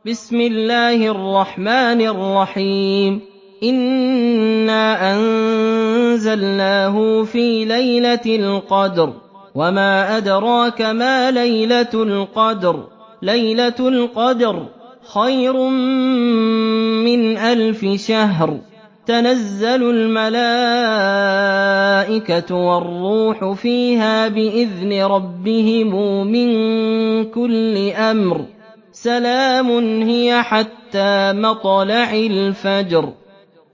بسم الله الرحمن الرحيم إنا أنزلناه في ليلة القدر وما أدراك ما ليلة القدر ليلة القدر خير من 1000 شهر تنزل الملائكة والروح فيها بإذن ربهم من كل أمر سلام هي حتى مطلع الفجر